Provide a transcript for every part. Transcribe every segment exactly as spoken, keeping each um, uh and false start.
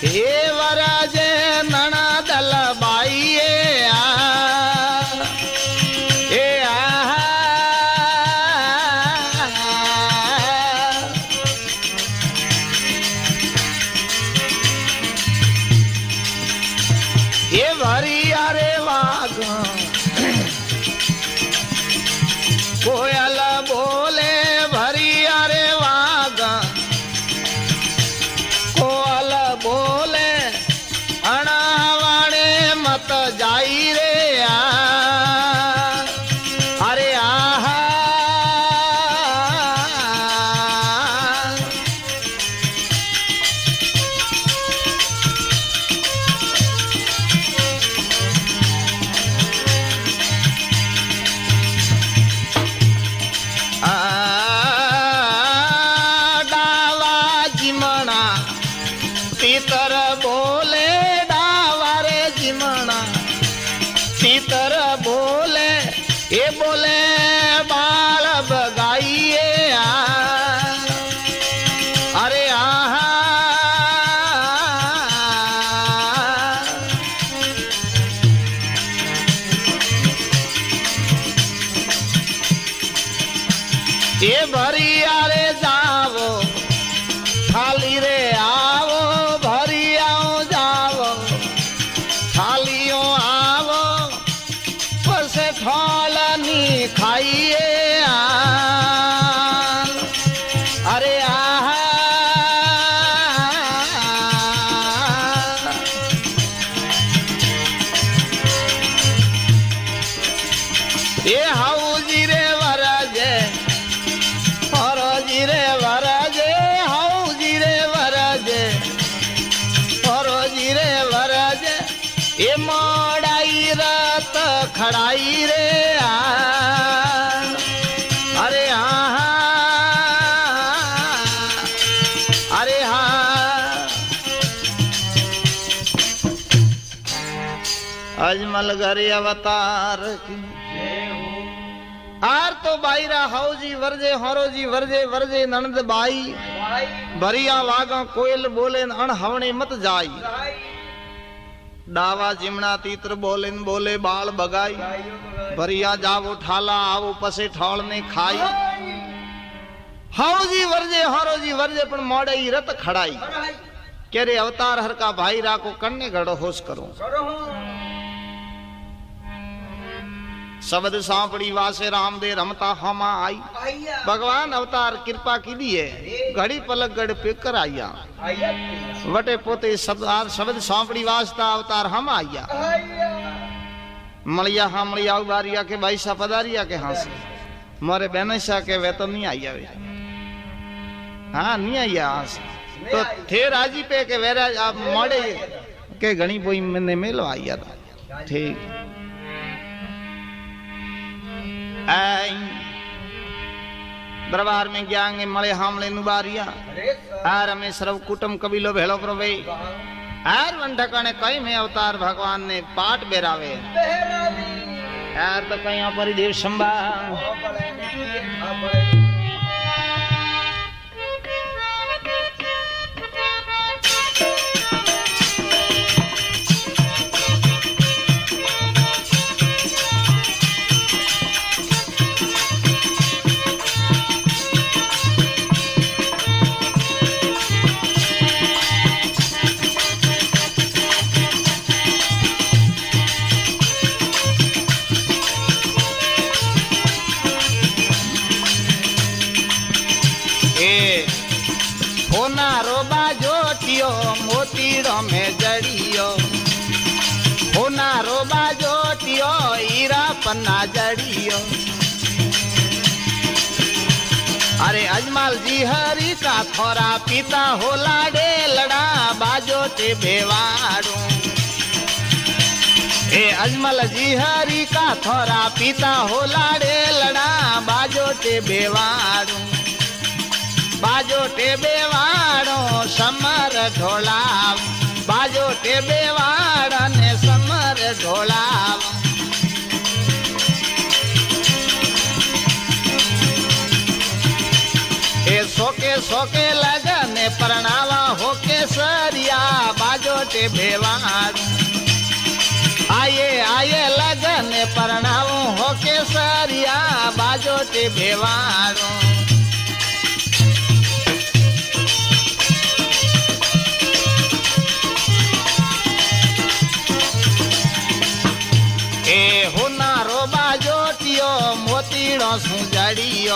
हे वरजे ननदल by आ ए आ ये भरिया रे वाग कोयल बोले भरिया रे वाग कोयल बोले अणावाणे मत जाई रे आ अरे आहा तीतर बोले डावारे जिमना तीतर बोले ये बोले बाल बगाइए आ अरे आहा ये भरिया रे जावो थाली रे आओ भरियाओ जाओ थालियों आओ पसे थालनी खाइए आ अरे आहा ये हाउजी रे वरजे फरोजी रे वरजे हाउजी रे वरजे फरोजी रे वरजे ये मोड़ाई रत खड़ाई रे आ अरे आहा अरे हाँ अजमल घर अवतार की आर तो बाईरा हाउजी वर्जे हरोजी वर्जे वर्जे ननद बाई भरिया वागा कोयल बोले अण हवणे मत जाई डावा जिमना तीतर बोले बोले बाल बगाई भरिया जावो ठाला आवो पसे ठौल ने खाई हाउजी वर्जे हरोजी वर्जे पण मोड़े ही रत खड़ाई कह रे अवतार हर का भाई रा को कन्ने गड़ो होश करो शब्द सांपड़ी वासे राम दे रमता हमा आई भगवान अवतार कृपा की दिए घड़ी पलक गड़ पे कर आया वटे पोते शब्द शब्द सांपड़ी वास्ता अवतार हम आया मलिया हाँ मलिया उबारिया के भाई सा पदारिया के हाँ से मोरे बहन सा के वे तो नहीं आया वे हाँ नहीं आया हाँ से तो थे राजी पे के वेरा आप मोड़े के घड़ी बोई मैंने मेलो आया था ठीक दरबार में गयांगे मले हमले नुबारिया आर में सर्व कुटुंब कबीलो भेलो प्रवे आर वन ठकाने कई में अवतार भगवान ने पाठ बेरावे यार तो कहीं परिदेव संभा मोतीड़ो में जड़ियो होना रोबा जोटियो हीरा पन्ना जड़ियो अरे अजमल जी हरी का थोरा पिता हो लाडे लड़ा बाजो ते बेवाड़ू ए अजमल जी हरी का थोरा पिता हो लाडे लड़ा बाजो ते बेवाड़ू बाजो टेबे वाड़ो समर ढोलाव बाजो टेबे वाड़ा ने समर ढोलाव ए सोके सोके लगने परनावा होके सरिया बाजो बाजोटे बेवाड़ू। आये आये लगन परणाऊ हो केसरिया बाजोटे बेवाड़ू। ए होनारो बाजोटियो मोतीड़ो सुजड़ियो।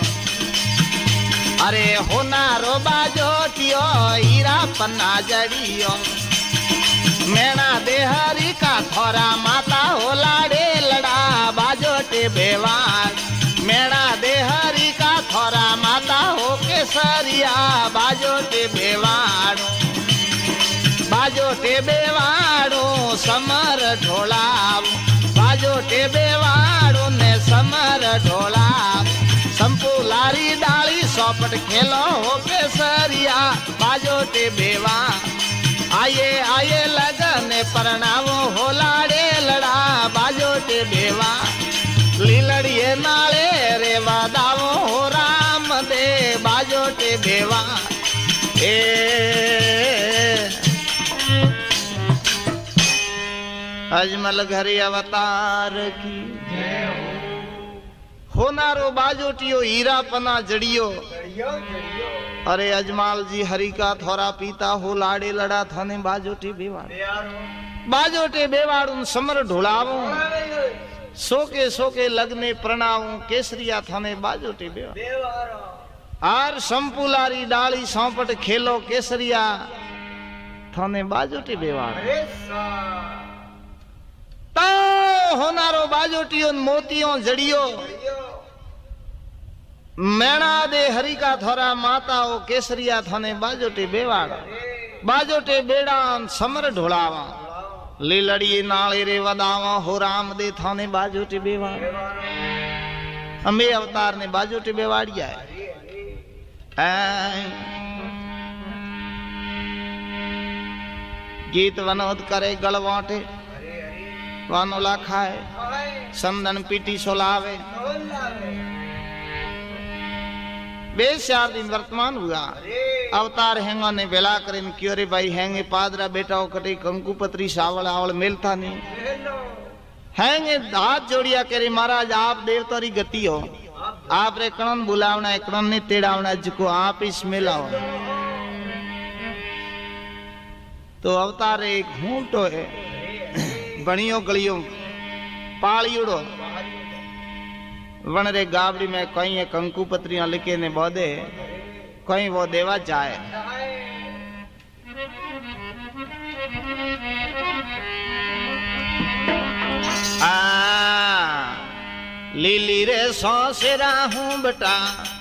अरे होनारो बाजोटियो हीरा पन्ना जड़ियो। मैना देहरी का थोरा माता हो लाड़े लड़ा बाजोटे बेवाड़। मैना देहरी का थोरा माता हो केसरिया बाजोटे बेवाड़ू। बाजोटे बेवाड़ू समर ढोलाव। बाजोटे बेवाड़ू ने समर ढोलाव। संपूलारी डाली सौपट खेलो हो केसरिया बाजोटे बेवाड़। आये आये लगन परणावो हो लाड़े लड़ा बाजोटे बेवाड़। लीलड़िए नाले रे वादावो हो राम दे बाजोटे बेवाड़। ए अजमल घरे अवतार की होनारो बाजोटियो हीरा पना जड़ियो। अरे अजमाल जी हरि का थोरा पीता हो लाड़े लड़ा थाने बाजोटे बेवाड़। बाजोटे बेवाड़ू समर ढोलावू। सोके सोके लगने प्रणावू केसरिया थाने बाजोटे बेवाड़। आर संपुलारी डाली सौपट खेलो केसरिया थाने बाजोटे बेवाड़। तो होनारो बाजोटियो मोतियों जड़ियो। मैना दे हरि का थोरा माता ओ केसरिया थाने बाजोटे बेवाड़। बाजोटे बेड़ा समर ढोलावा। लीलड़िए नाले रे वदावा हो राम दे थाने बाजोटे बेवाड़। अम्बे अवतार ने बाजोटे बेवाड़िया है। गीत वनोद करे गलवाटे वानोला खाए संदन पीटी सोलावे। बे चार दिन वर्तमान हुआ अवतार हैंगा ने बेला करें क्यों रे भाई हैंगे पादरा बेटा कटे कंकु पत्री सावल आवल मिलता नहीं हैंगे हाथ जोड़िया करे महाराज आप देवतारी गति हो। आप रे कणन बुलावना है कणन ने तेड़ावना जिको आप इस मिलाओ। तो अवतार एक घूंटो है बणियों गलियों पालियोड़ो वन रे गावड़ी में कहीं कंकु पत्रियां लिखे ने बोधे कहीं वो देवा जाए। आ लीली रे सौसेरा हूँ बेटा